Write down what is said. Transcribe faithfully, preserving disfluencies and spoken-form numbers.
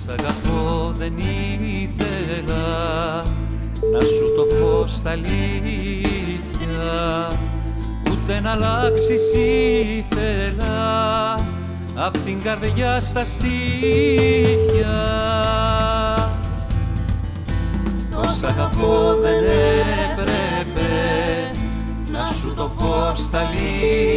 Σ' αγαπώ δεν ήθελα να σου το πω στα αλήθεια, ούτε να αλλάξεις ήθελα απ' την καρδιά στα στήθια. Το σ' αγαπώ δεν έπρεπε να σου το πω στα αλήθεια,